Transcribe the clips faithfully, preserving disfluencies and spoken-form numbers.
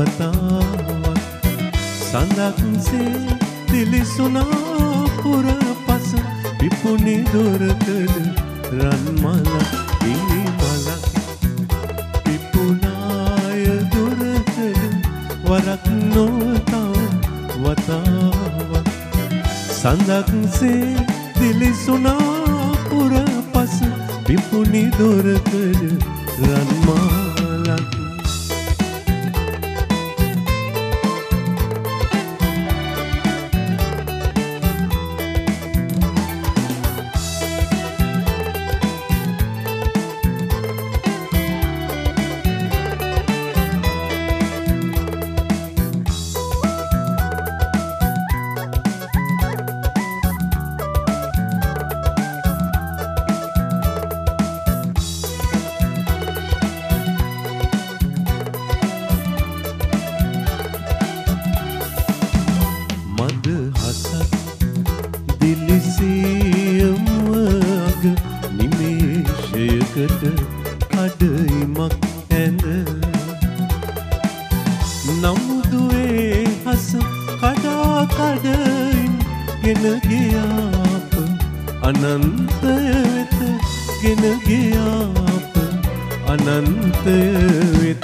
වතාවක් සඳක්සේ දිලිසුනා පුරපස විපුනි දොරකඩ රන්මලක් ගිනි මලක් විපුනාය දොරකඩ වරක් නොතව වතාවක් සඳක්සේ දිලිසුනා පුරපස විපුනි දොරකඩ රන්මලක් දිලිසියමග නිමේෂයකට කඩයිමක් ඇඳ නමුදුවේ හස කඩා කඩයින් ගෙන ගියාප අනන්තය වෙත ගෙන ගියාප අනන්තය වෙත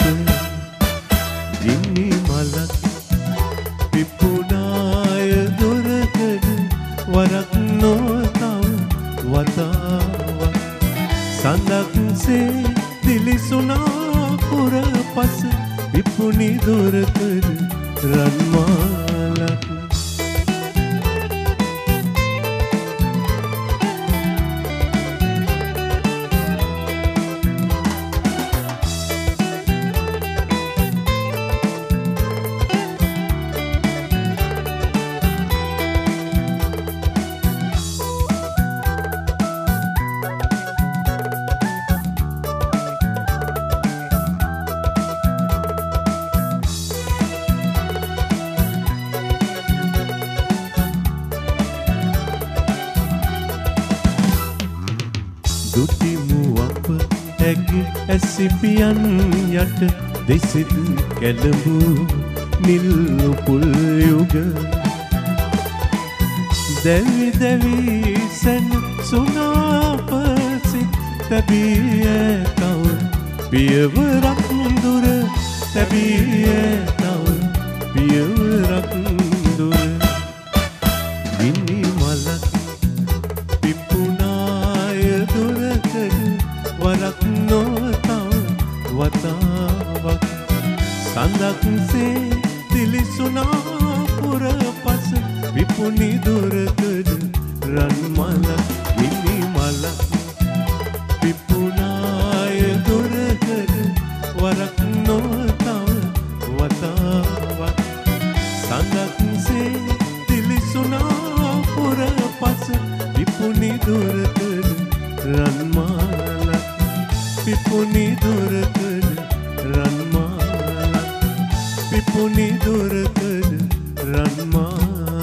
ගිනි මලක් විපුනාය දොරකඩ වරක් නොතව වතාවක් සඳක්සේ දිලිසුනා පුරපස විපුනි දොරකඩ රන්මාලක් දුටිමු අප ඇගේ ඇසිපියන් යට දෙසිත් කැළඹු නිල් උපුල් යුග දැවි දැවි සැන සුනාපසිත් තැබී ඇතව පියවරක් දුර තැබී ඇතව පියවරක් දුර ගිනි මලක් වරක් නොතව වතාවක් සඳක්සේ දිලිසුනා පුරපස විපුනි දොරකඩ රන්මලක් ගිනි මලක් විපුනාය දොරකඩ වරක් නොතව වතාවක් සඳක්සේ දිලිසුනා පුරපස විපුනි දොරකඩ රන්මාලක් විපුනි දොරකඩ රන්මාලක් විපුනි දොරකඩ රන්මාලක්